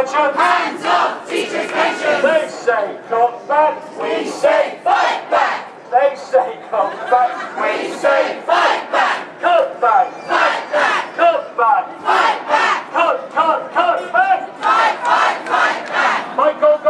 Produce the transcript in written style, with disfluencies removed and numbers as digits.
attention. Hands up, teachers' pensions. They say come back. We say fight back. They say come back.